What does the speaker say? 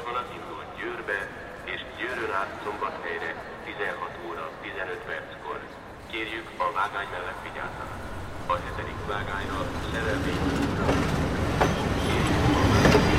vonat indul Győrbe, és Győrön át Szombathelyre 16 óra 15 perckor. Kérjük a vágány mellett vigyázzanak. A 7. vágányra szerelvény útra. Kérjük a